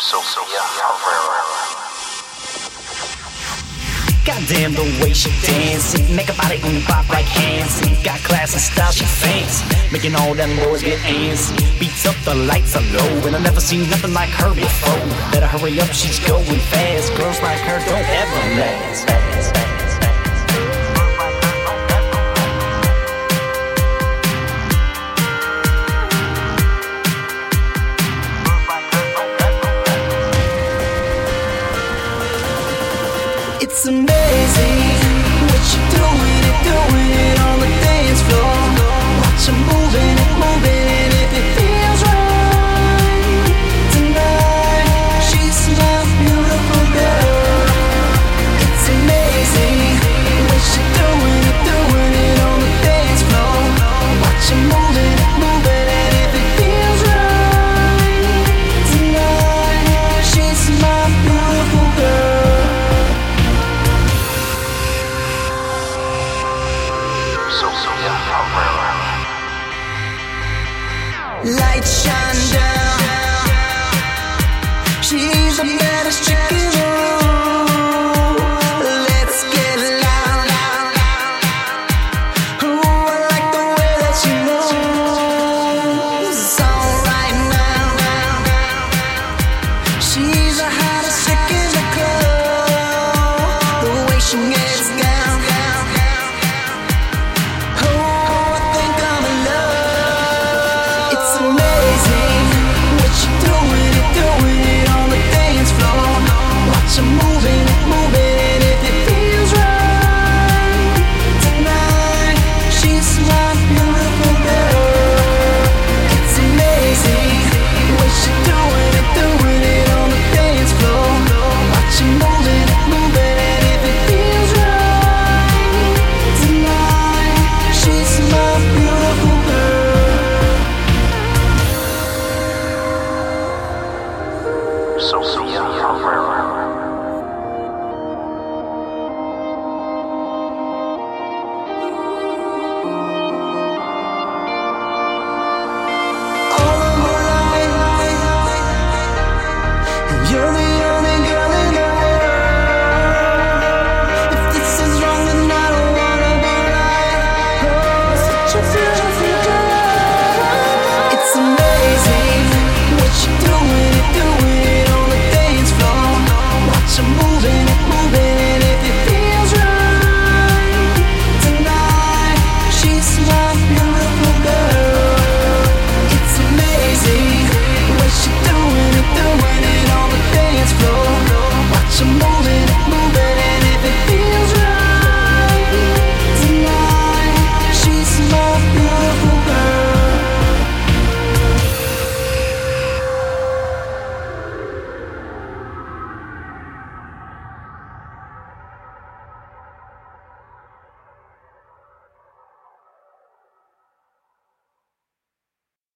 Sofia Herrera. Goddamn the way she dance, make her body pop like Hanson. Got class and style, she fancy, making all them boys get antsy. Beats up, the lights are low, and I never seen nothing like her before. Better hurry up, she's going fast. Girls like her don't ever last. It's amazing what you're doing it on the dance floor. Watch her moving it, if it feels right tonight. She's my beautiful girl. It's amazing what you're doing it on the dance floor. Watch her moving it, if it feels right tonight. She's my beautiful girl. Sofia Herrera. Lights shine down.